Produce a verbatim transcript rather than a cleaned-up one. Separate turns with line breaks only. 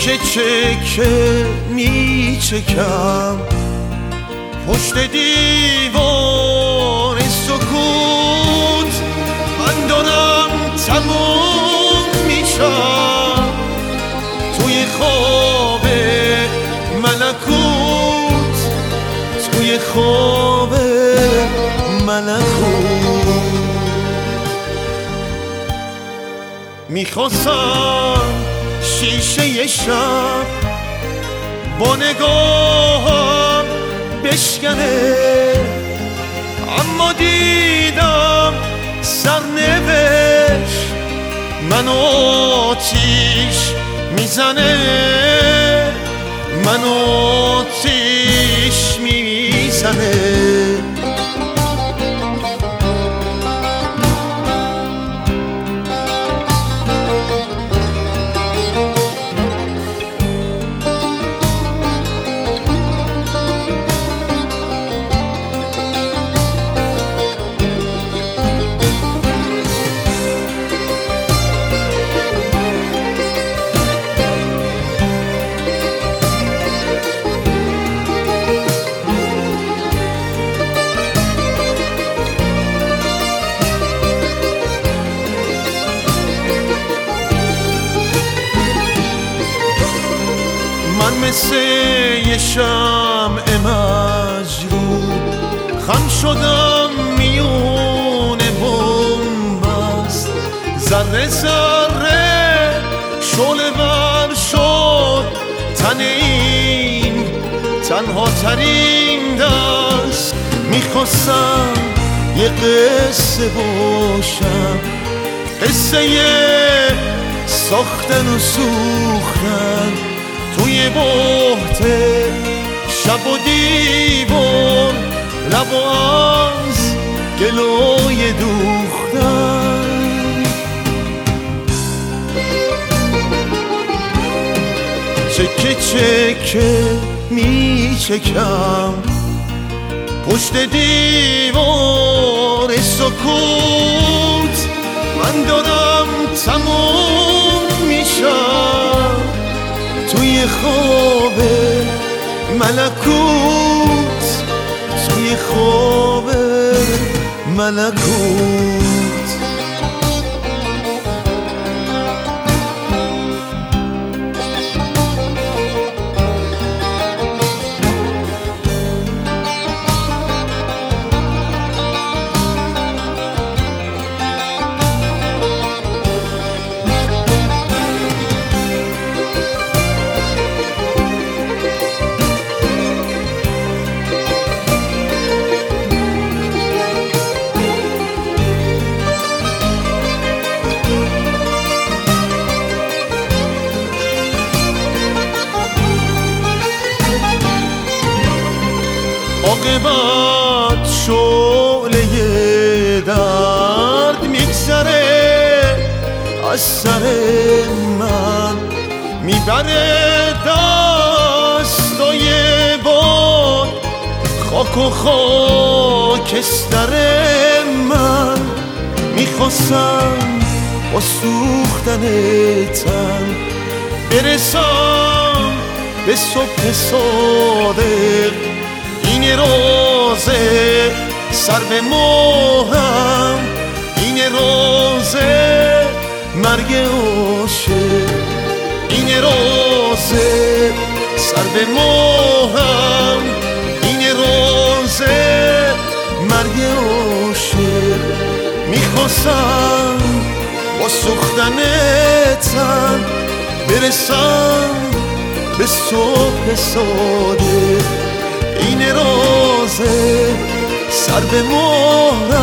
چکه چکه می چکم پشت دیوار سکوت، من دارم تموم میشم توی خواب ملکوت، توی خواب ملکوت. میخواستم شیشه شب با نگاهم بشکنه، اما دیدم سرنوشت منو آتیش میزنه، منو آتیش میزنه. من مثل یه شمع مجروح خم شدم میونه بنبست، ذره ذره شعله ور شد تن این تنها ترین دست. میخواستم یه قصه باشم، قصه ساختن و سوختن توی بحت شب و دیوار، لب و از گلوی دوختن. چکه چکه می چکم پشت دیوار سکوت، من دارم تموم میشم توی خواب ملکوت، توی خواب ملکوت. عاقبت شعله درد میگذره از سر من، میبره دستای باد خاک و خاکستر من. میخواستم با سوختن تن برسم به صبح صادق، این روزه سر به ماهم، این روزه مرگ عاشق، این روزه سر به ماهم، این روزه مرگ عاشق. میخواستم با سوختن تن برسم به صبح صادق، این روزه سر به مهرم،